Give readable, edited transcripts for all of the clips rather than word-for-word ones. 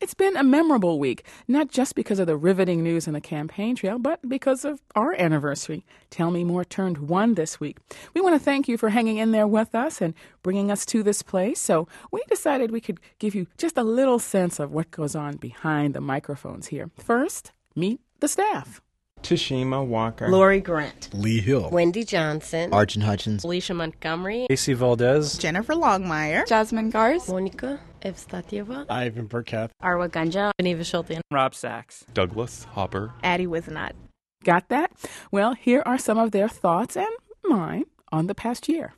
It's been a memorable week, not just because of the riveting news in the campaign trail, but because of our anniversary. Tell Me More turned 1 this week. We want to thank you for hanging in there with us and bringing us to this place. So we decided we could give you just a little sense of what goes on behind the microphones here. First, meet the staff. Tashima Walker, Lori Grant, Lee Hill, Wendy Johnson, Arjun Hutchins, Alicia Montgomery, Casey Valdez, Jennifer Longmire, Jasmine Garz, Monica Evstatieva, Ivan Burkett, Arwa Ganja, Beneva Schulten, Rob Sachs, Douglas Hopper, Addie Wiznot. Got that? Well, here are some of their thoughts and mine on the past year.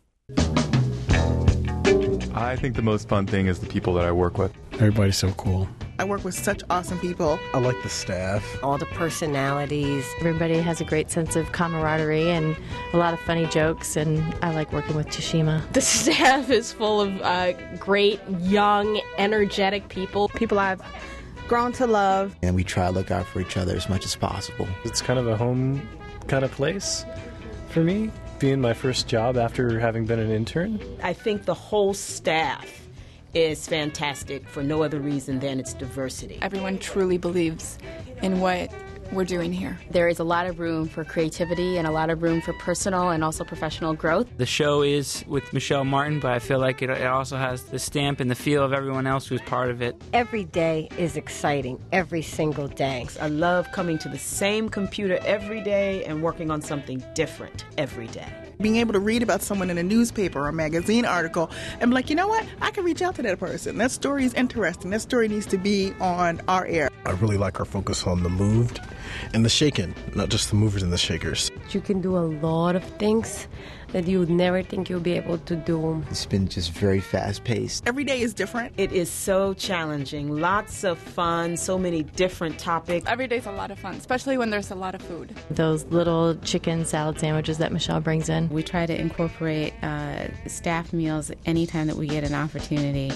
I think the most fun thing is the people that I work with. Everybody's so cool. I work with such awesome people. I like the staff. all the personalities. Everybody has a great sense of camaraderie and a lot of funny jokes, and I like working with Tashima. The staff is full of great, young, energetic people. People I've grown to love. And we try to look out for each other as much as possible. It's kind of a home kind of place for me, being my first job after having been an intern. I think the whole staff is fantastic for no other reason than its diversity. Everyone truly believes in what we're doing here. There is a lot of room for creativity and a lot of room for personal and also professional growth. The show is with Michelle Martin, but I feel like it also has the stamp and the feel of everyone else who's part of it. Every day is exciting, every single day. I love coming to the same computer every day and working on something different every day. Being able to read about someone in a newspaper or a magazine article and be like, you know what? I can reach out to that person. That story is interesting. That story needs to be on our air. I really like our focus on the moved and the shaken, not just the movers and the shakers. You can do a lot of things that you would never think you'll be able to do. It's been just very fast-paced. Every day is different. It is so challenging. Lots of fun, so many different topics. Every day's a lot of fun, especially when there's a lot of food. Those little chicken salad sandwiches that Michelle brings in. We try to incorporate staff meals anytime that we get an opportunity.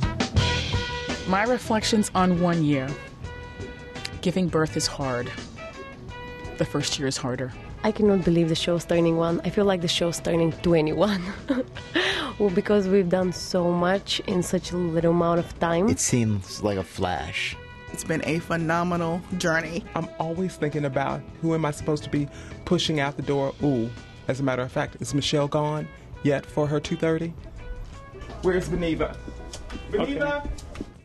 My reflections on 1 year. Giving birth is hard. The first year is harder. I cannot believe the show's turning 1. I feel like the show's turning 21. Well, because we've done so much in such a little amount of time. It seems like a flash. It's been a phenomenal journey. I'm always thinking about who am I supposed to be pushing out the door. Ooh, as a matter of fact, is Michelle gone yet for her 2:30? Where's Beneva? Beneva? Okay.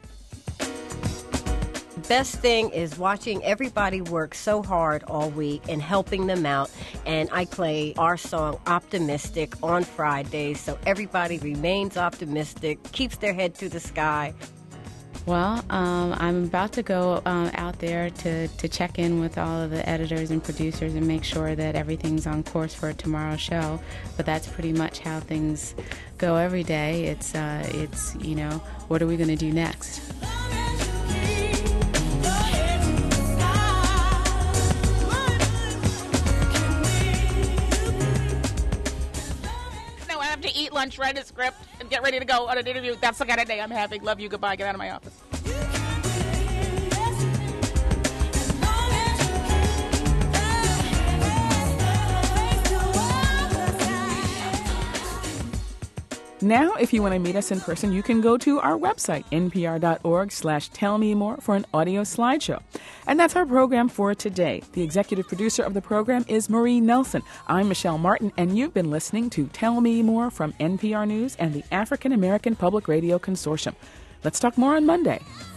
Best thing is watching everybody work so hard all week and helping them out. And I play our song Optimistic on Fridays, so everybody remains optimistic, keeps their head to the sky. Well, I'm about to go out there to check in with all of the editors and producers and make sure that everything's on course for tomorrow's show. But that's pretty much how things go every day. It's what are we going to do next? Eat lunch, write a script, and get ready to go on an interview. That's the kind of day I'm having. Love you. Goodbye. Get out of my office. Now, if you want to meet us in person, you can go to our website, npr.org/tellmemore for an audio slideshow. And that's our program for today. The executive producer of the program is Marie Nelson. I'm Michelle Martin, and you've been listening to Tell Me More from NPR News and the African American Public Radio Consortium. Let's talk more on Monday.